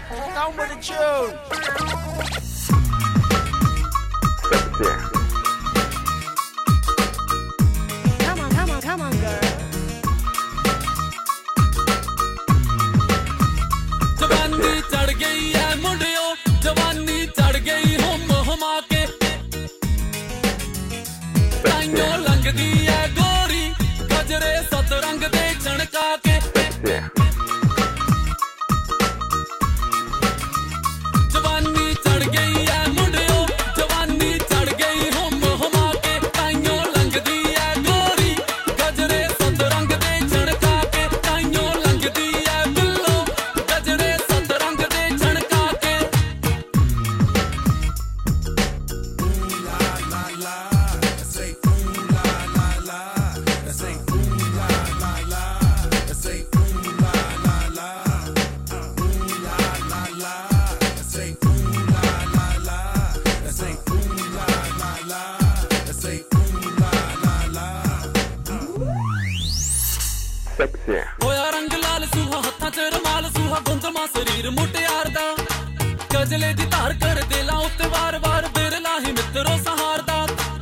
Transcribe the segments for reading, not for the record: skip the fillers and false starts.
Down with the tune. Come on, girl. जवानी चढ़ गई है मुंडियो, जवानी चढ़ गई हम हमा के, ताइयों लंघदी है गोरी, गजरे सतरंग दे छणका के। जवानी चढ़ गई है मुंडियो, जवानी चढ़ गई हम हमा के, ताइयों लंघदी है गोरी, गजरे सतरंग दे छणका के, ताइयों लंघदी है बिल्लो, गजरे सतरंग दे छणका के। होया रंग लाल सूहा, हत्थां च रमाल सूहा, गुंदमा शरीर मुटियार दा, गजले दी धार कर दिलां उत्ते वार वार, बिरला ही मित्रो सहार दा।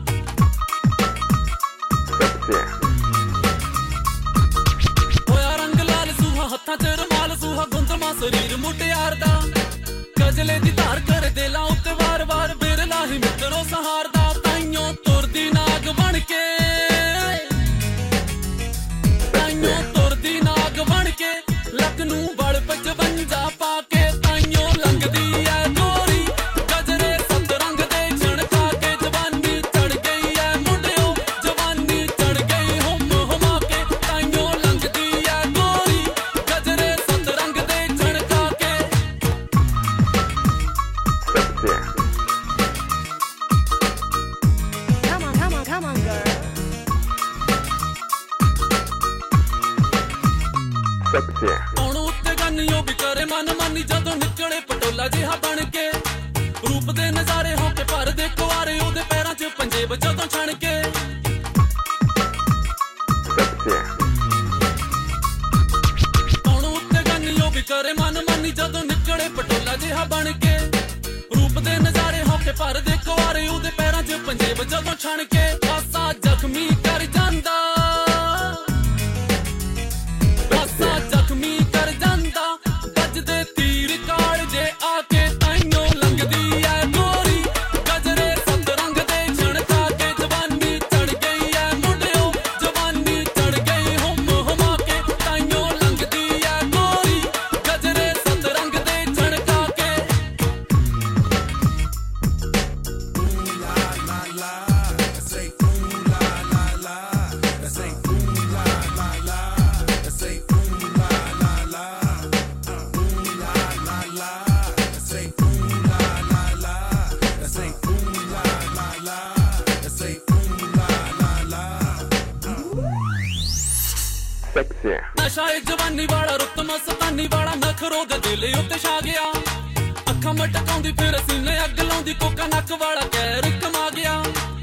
होया रंग लाल सूहा, हत्थां च रमाल सूहा, गुंदमा शरीर मुटियार दा, गजले दी धार कर दिलां उत्ते वार वार, बिरला ही मित्रो सहार दा। ताइयों तुरदी नाग बन के, ताइयों तुरदी नाग बन के, लक नूं बल 55 पाके, ताइयों लंघदी है गोरी, गजरे सतरंग दे छणका के। जवानी चढ़ गई है मुंडियो, जवानी चढ़ गई हम हमा के, ताइयों लंघदी है गोरी, गजरे सतरंग दे छणका के। Come on, girl. ਹੁਣ ਉੱਤੇ ਗੰਨਿਓ ਵੀ ਕਰੇ ਮਨ ਮਾਨੀ, ਜਦੋਂ ਨਿਕਲੇ ਪਟੋਲਾ ਜਿਹਾ ਬਣ ਕੇ, ਰੂਪ ਦੇ ਨਜ਼ਾਰੇ ਹੋ ਕੇ ਭਰ ਦੇ ਕੁਆਰੇ, ਉਹਦੇ ਪੈਰਾਂ 'ਚ ਪੰਜੇਬ ਜਦੋਂ ਛਣ ਕੇ। ਹੁਣ ਉੱਤੇ ਗੰਨਿਓ ਵੀ ਕਰੇ ਮਨ ਮਾਨੀ, ਜਦੋਂ ਨਿਕਲੇ ਪਟੋਲਾ ਜਿਹਾ ਬਣ ਕੇ, ਰੂਪ ਦੇ ਨਜ਼ਾਰੇ ਹੋ ਕੇ ਭਰ ਦੇ ਕੁਆਰੇ, ਉਹਦੇ ਪੈਰਾਂ 'ਚ ਪੰਜੇਬ ਜਦੋਂ ਛਣ ਕੇ। ਪਾਸਾ ਜ਼ਖਮੀ ਕਰ ਜਾਂਦਾ, ਪਾਸਾ ਜ਼ਖਮੀ ਕਰ ਜਾਂਦਾ, ਵੱਜਦੇ ਤੀਰ ਕਾਲ ਜੇ ਆ ਕੇ, ਤਾਈਓਂ ਲੰਘਦੀ ਐ ਗੋਰੀ, ਗਜਰੇ ਸਤਰੰਗ ਦੇ ਛਣਕਾ ਕੇ। ਜਵਾਨੀ ਚੜ ਗਈ ਐ ਮੁੰਡਿਓ, ਜਵਾਨੀ ਚੜ ਗਈ ਹਮ ਹਮਾ ਕੇ, ਤਾਈਓਂ ਲੰਘਦੀ ਐ ਗੋਰੀ, ਗਜਰੇ ਸਤਰੰਗ ਦੇ ਛਣਕਾ ਕੇ। नशा ए जवानी वाला, रुत मस्तानी वाला, नखरो दे दिल उत्ते छा गया, अखां मटकाउंदी फिर सीने अग लाउंदी, कोका नक वाला कैर कमा गया।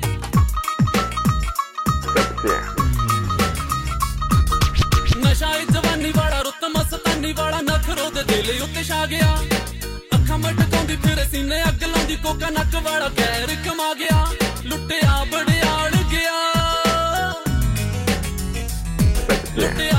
नशा ए जवानी वाला, रुत मस्तानी वाला, नखरो दे दिल उत्ते छा गया, अखां मटकाउंदी फिर सीने अग लाउंदी, कोका नक वाला कैर कमा गया। लुटिया बड़ियाल गया, लुटिया